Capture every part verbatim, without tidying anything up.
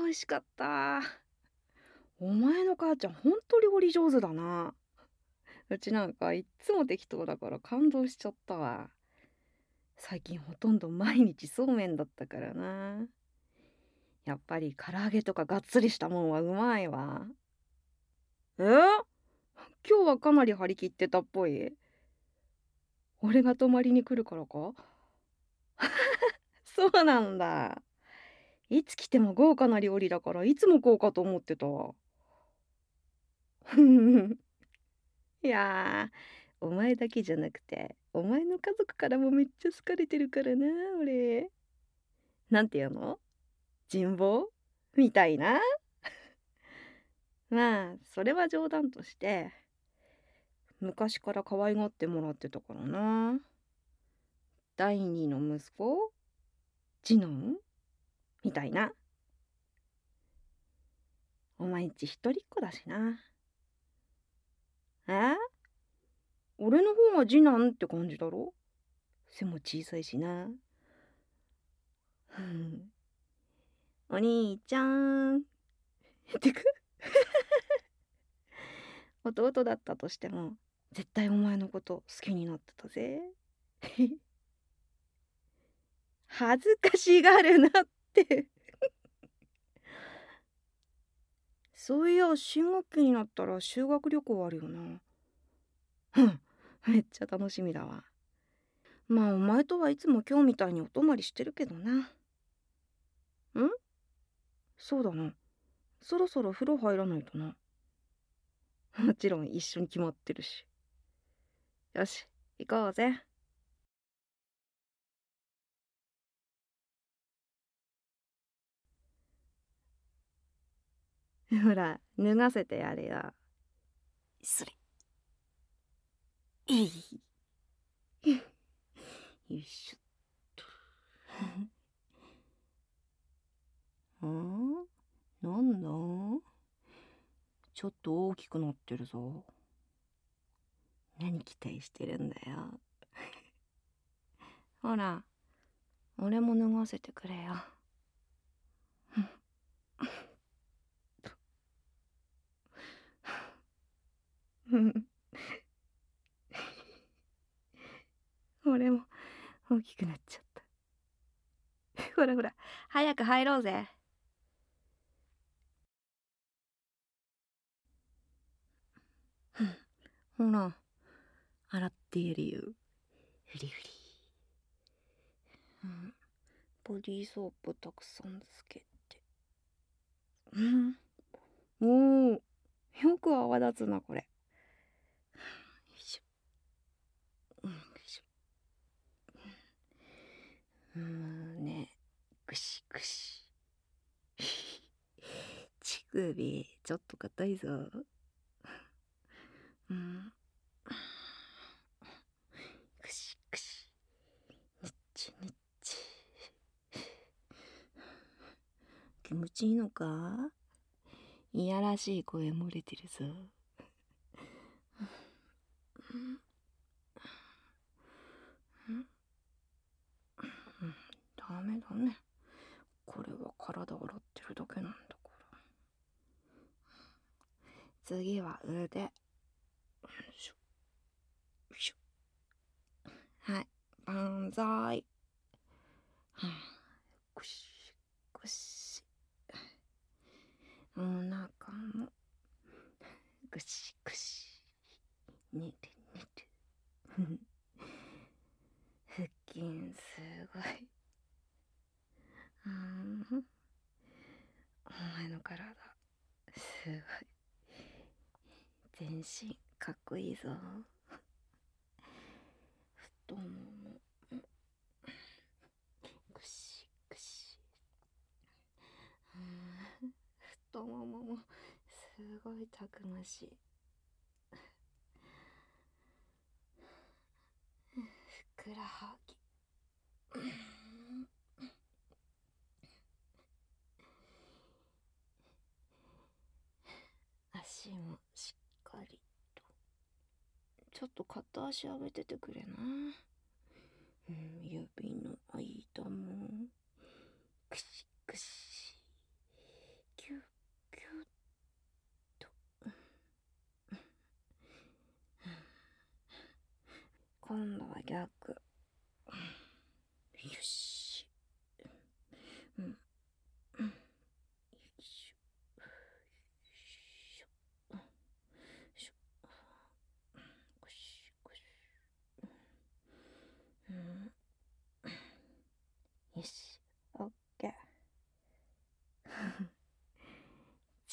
味しかった。お前の母ちゃんほんと料理上手だな。うちなんかいっつも適当だから感動しちゃったわ。最近ほとんど毎日そうめんだったからな。やっぱり唐揚げとかがっつりしたもんはうまいわ。え今日はかなり張り切ってたっぽい。俺が泊まりに来るからか？そうなんだ。いつ来ても豪華な料理だからいつもこうかと思ってたわ。いやー、お前だけじゃなくて、お前の家族からもめっちゃ好かれてるからな、俺。なんていうの？人望みたいな。まあ、それは冗談として、昔から可愛がってもらってたからな。第二の息子次男みたいな。お前んち一人っ子だしな。え俺の方が次男って感じだろ？背も小さいしな。うん。お兄ちゃん。てか、弟だったとしても、絶対お前のこと好きになってたぜ。恥ずかしがるなって。そういや、新学期になったら修学旅行あるよな。うん、めっちゃ楽しみだわ。まあ、お前とはいつも今日みたいにお泊まりしてるけどな。んそうだな。そろそろ風呂入らないとな。もちろん一緒に決まってるし。よし、行こうぜ。ほら、脱がせてやれよ。それ。いい。よいしょっと。んなんだちょっと大きくなってるぞ。何期待してるんだよ。ほら、俺も脱がせてくれよ。俺も大きくなっちゃった。ほらほら、早く入ろうぜ。ほら、洗ってやるよ。フリフリ。うん、ボディーソープたくさんつけて。うん。おお、よく泡立つな、これ。よいしょ。うん、よいしょ。うん、ね、ぐしぐし。乳首、ちょっと硬いぞ。うん。ぐしぐし。にっちにっち。気持ちいいのか？いやらしい声漏れてるぞ。うん、ダメだね。これは体洗ってるだけなんだから。次は腕。よいしょ。よいしょ。はい。万歳。はあ、ぐしぐし。お腹もぐしぐし。寝て寝て。腹筋すごい。うん。お前の体すごい。全身かっこいいぞ。太ももぐしぐし。うん。太もももすごいたくましい。ふくらはぎ。足もしっかりと。ちょっと片足上げててくれな。うん、指の間もぐしぐし。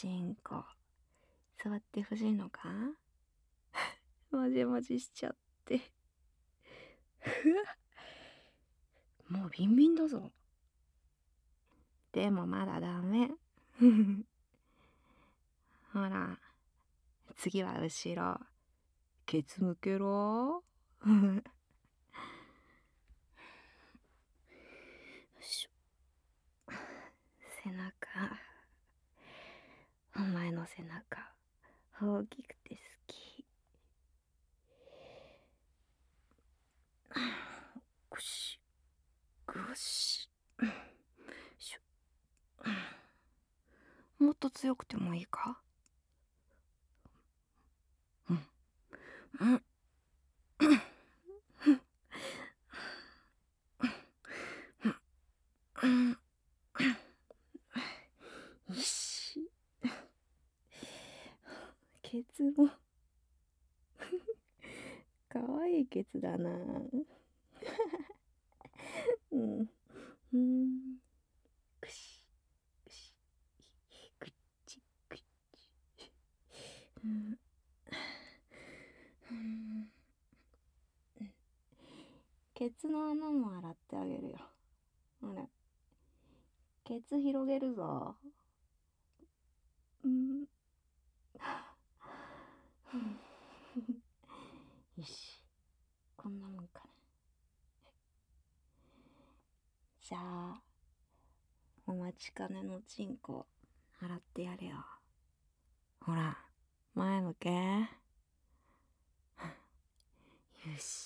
チンコ触ってほしいのか？もじもじしちゃってもうビンビンだぞ。でもまだダメほら次は後ろケツ向けろよいしょ。背中、お前の背中大きくて好き。ぐしぐししょ。もっと強くてもいいか？うんうんうんよし。ケツもかわいいケツだなうんうんぐしぐしぐっちぐっちうんうんケツの穴も洗ってあげるよ。ほらケツ広げるぞ。うんよしこんなもんかな。じゃあお待ちかねのチンコ洗ってやれよ。ほら前向けよし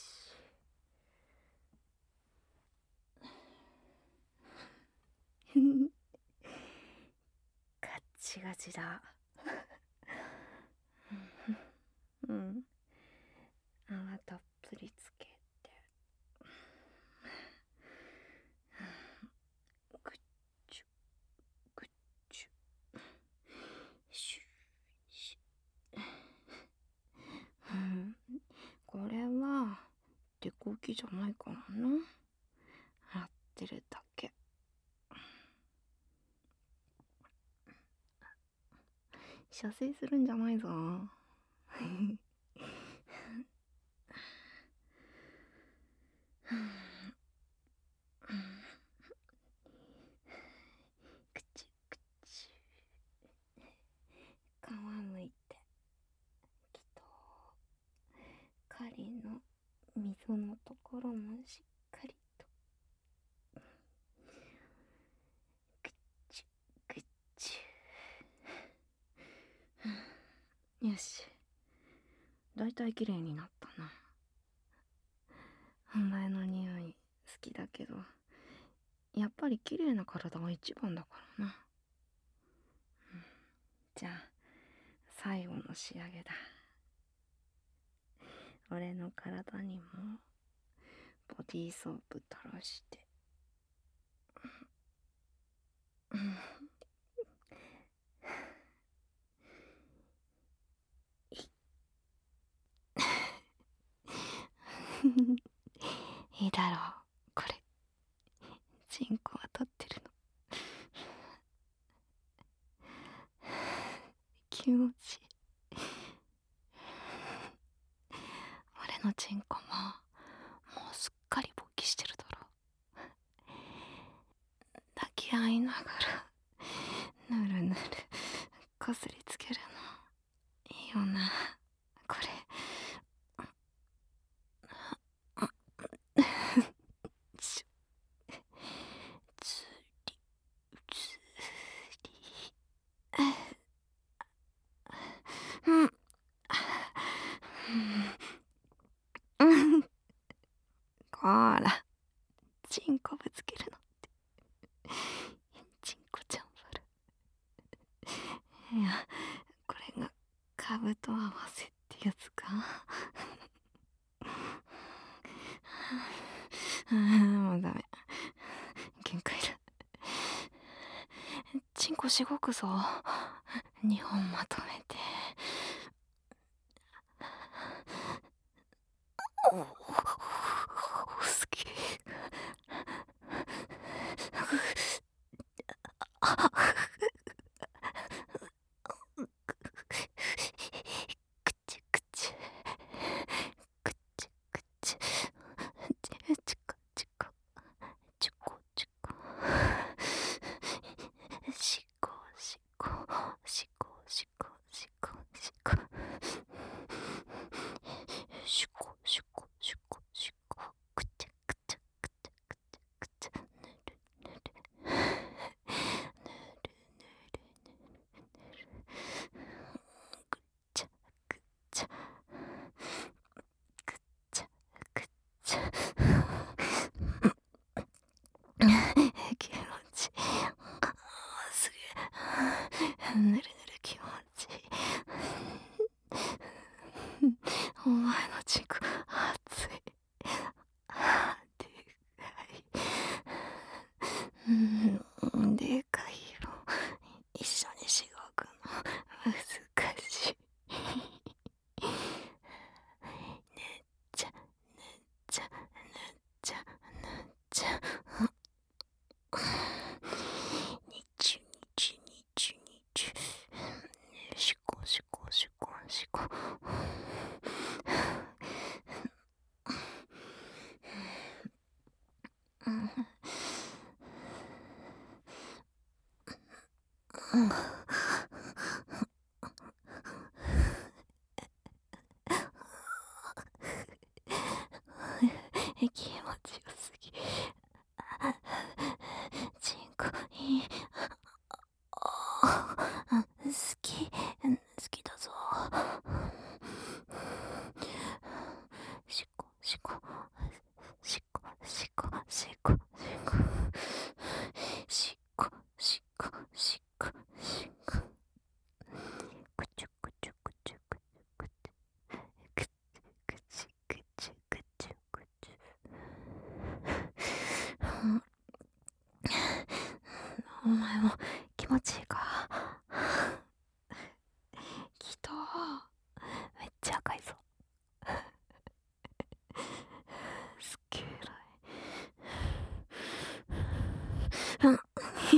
ガッチガチだうん泡たっぷりつけてグッチュグッチュシュシュうんこれはデコキじゃないかな。洗ってるだけ。射精するんじゃないぞくちくち皮むいてきと針の溝のところもしっかりとくちくちよしだいたいきれいになったな。お前の匂い好きだけどやっぱりきれいな体が一番だからな、うん、じゃあ最後の仕上げだ。俺の体にもボディーソープ垂らしていいだろうこれチンコは立ってるの気持ちいい。俺のチンコももうすっかり勃起してるだろ。抱き合いながらぬるぬるこすりつけるのいいよなこれ。つりつりうんうんこーらチンコぶつけるのってチンコちゃんばる。いやこれがカブと合わせってやつかもうダメ限界だ。チンコしごくぞにほんまとめておお好き気持ちよすぎ。チンコいい。好き、好きだぞ。しっこ、しっこ、しっこ、しっこ、しっこ、しっこ、しっこ、しっこ、しっこ、しっこ。くちゅくちゅくちゅくちゅくちゅ。くちゅくちゅくちゅくちゅくちゅ。お前も気持ちいいか？きっとめっちゃ赤いぞ。すっげえ偉い。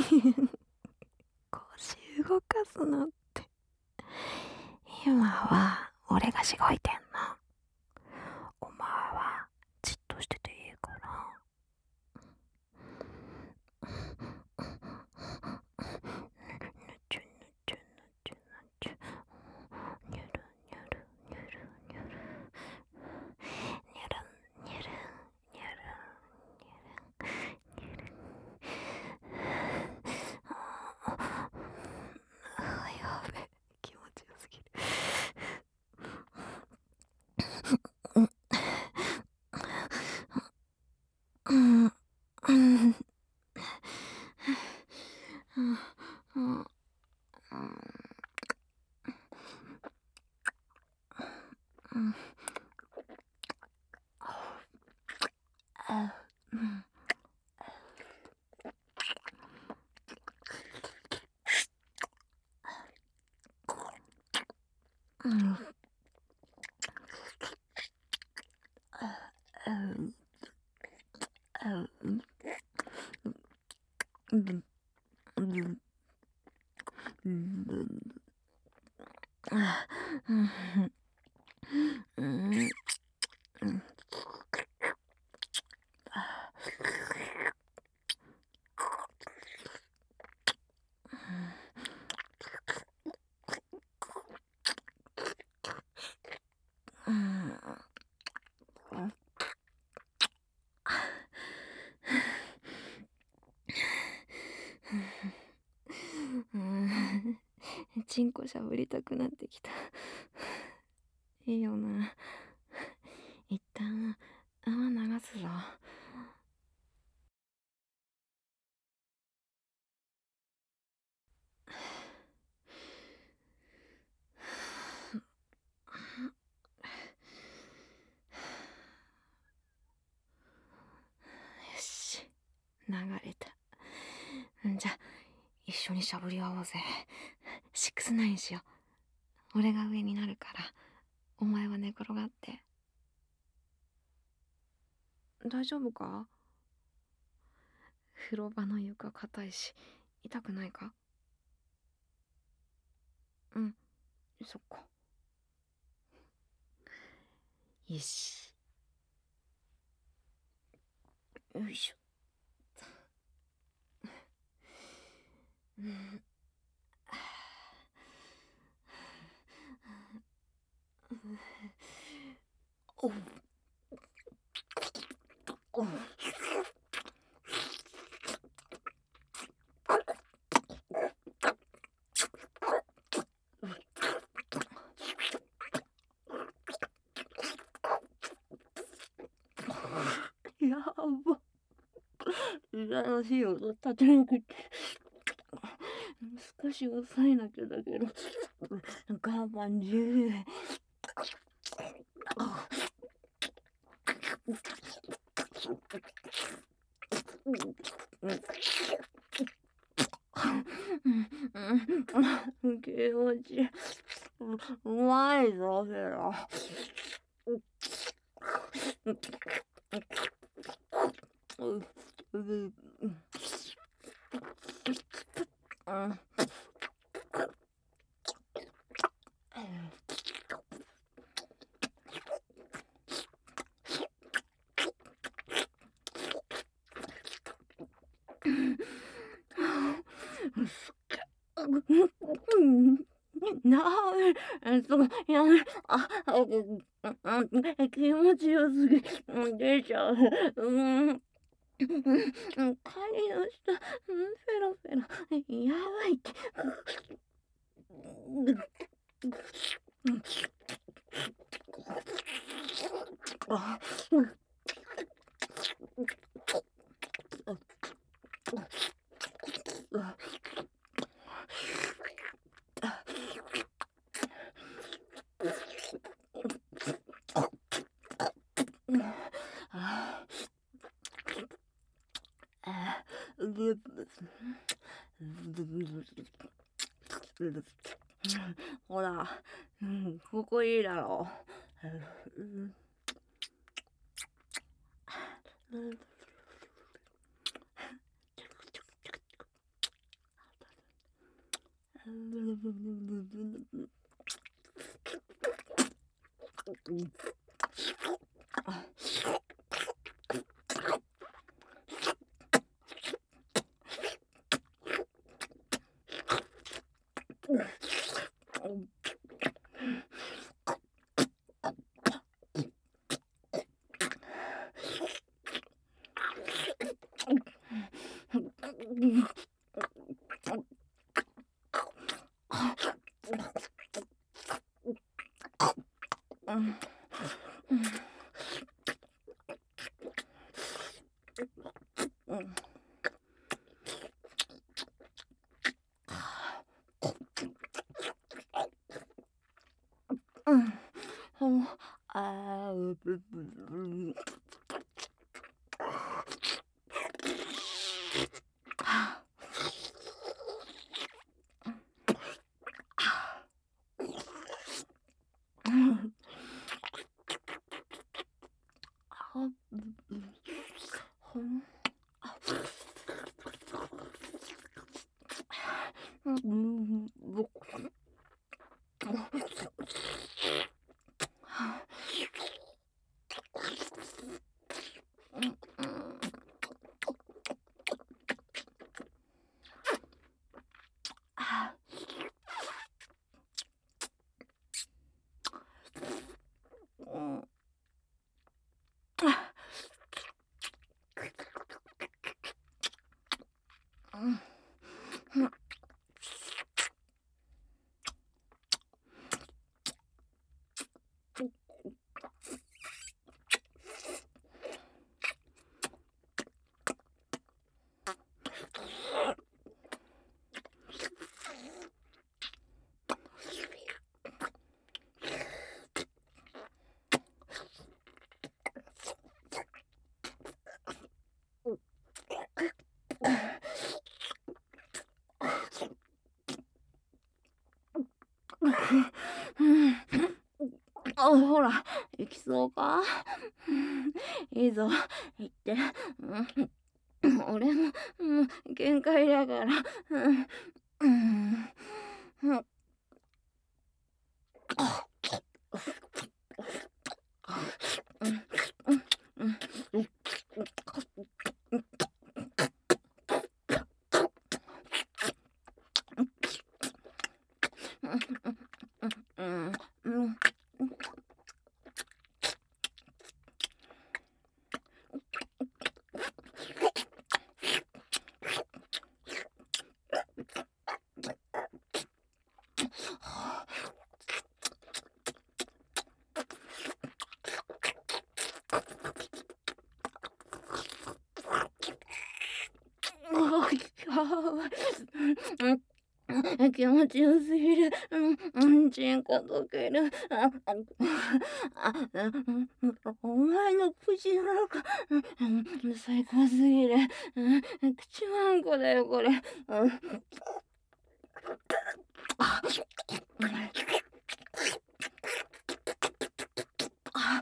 腰動かすなって。今は俺がしごいてんの。お前はじっとしてていいから。ぬちゅぬちゅぬちゅぬちゅ。にゅるにゅるにゅるにゅる。にゅるにゅるにゅるにゅるにゅる。あ、やべ、気持ちよすぎる。うん、うん、うん、うん、うん、あ、うん、うん、うん、うん、うん、うん、うん、あ、うん、うん、うん、あ、うん、うん、チンコしゃぶりたくなってきた。いいよな。一旦泡流すぞ。よし、流れた。んじゃ、一緒にしゃぶり合おうぜ。シックスナインしよう。俺が上になるから、お前は寝転がって。大丈夫か？風呂場の床硬いし、痛くないか？うん、そっか。よし。よいしょ。うん。おう。おう。やば。羨ましいよ。立てなくて。少し抑えなきゃだけど。我慢中。気持ちいい。うまいぞ、フェラ。 うん、なえ、そう、やめあ、あ、うう、あ、気持ちよすぎ、うん、出ちゃう。うん。うん、狩りの下、うん、フェロフェロ、やばいって。うん。あ、うん。ほら、うん、ここいいだろう。うん。うん。ほん、あう、ぶぶぶ。はあ。うん。は、ぶぶ。ほん。あ。うん、ぶ。はあ。うん、うん。ああ。うん。あ。うん。ふん。あ、ほら、行きそうか？いいぞ、行って。うん、俺も、もう限界だから。うん。うん。ふん。うん、うん、うん。うん、うん、うん。うん、気持ちよすぎる。うん、うん、ちんこ溶ける。あ、あ、あ、うん、うん、お前の口の中、うん、うん、最高すぎる。うん、口わんこだよ、これ。うん。あ、うん。あ。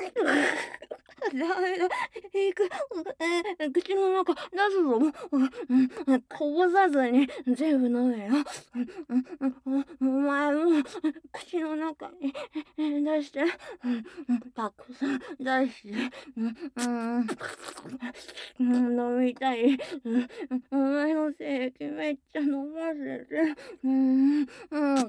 ダメだ。いく、え、口の中出すぞ。うん、 こぼさずに全部飲めよ。お前も口の中に出して、たくさん出して、飲みたい。お前の精液めっちゃ飲ませて。うん、うん。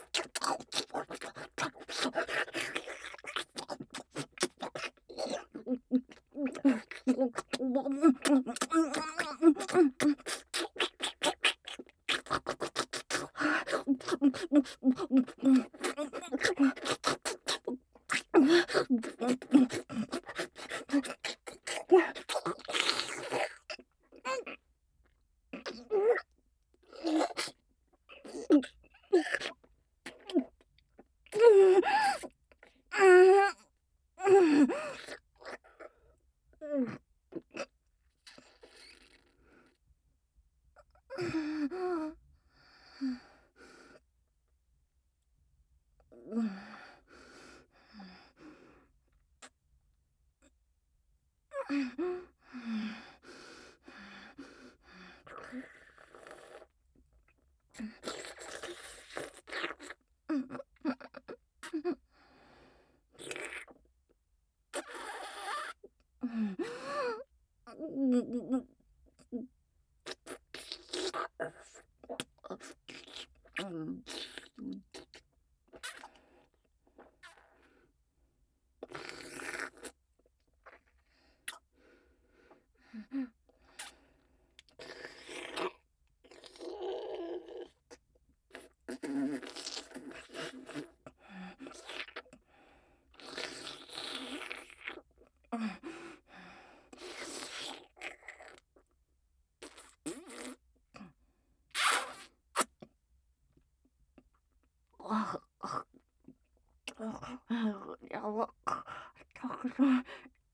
やば、たくさん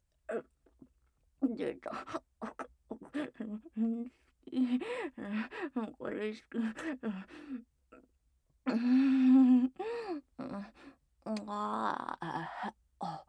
出た。これしく。うん。ああ。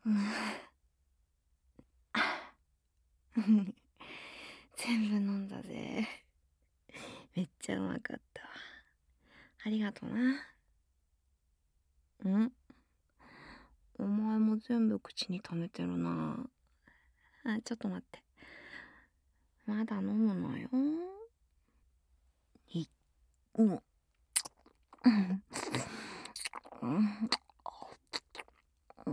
うん。全部飲んだぜ。めっちゃうまかったわ。ありがとな。ん？お前も全部口に溜めてるな。あ、ちょっと待って。まだ飲むのよ。い、うん。うん。うん。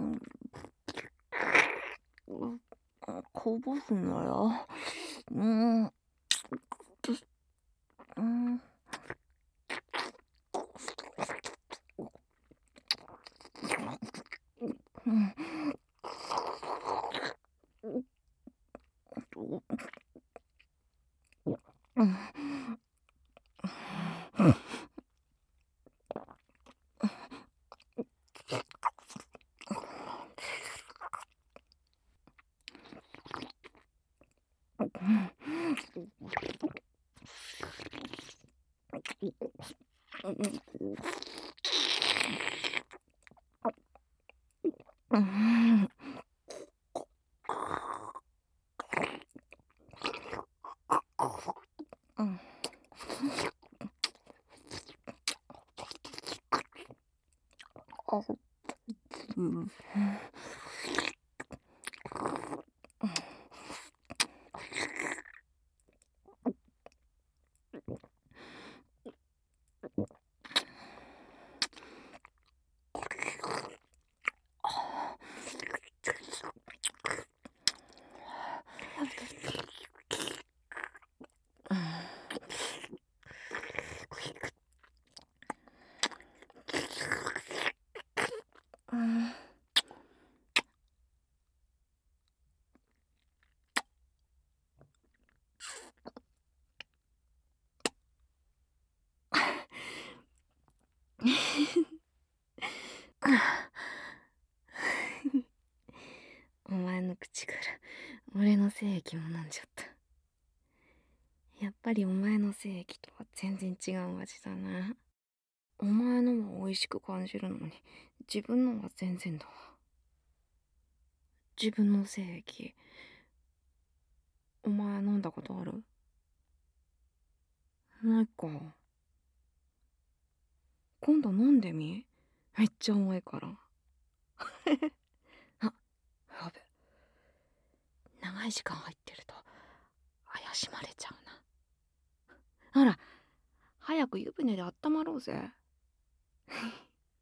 うん。こぼすなよ。うん。うん。うん。うん。うん。うん。あ、うん。うん。お前の口から俺の精液も飲んじゃった。やっぱりお前の精液とは全然違う味だな。お前のは美味しく感じるのに、自分のは全然だわ。自分の精液、お前飲んだことある？ないか。今度飲んでみ？めっちゃ重いから。あ、やべ。長い時間入ってると怪しまれちゃうな。ほら、早く湯船で温まろうぜ。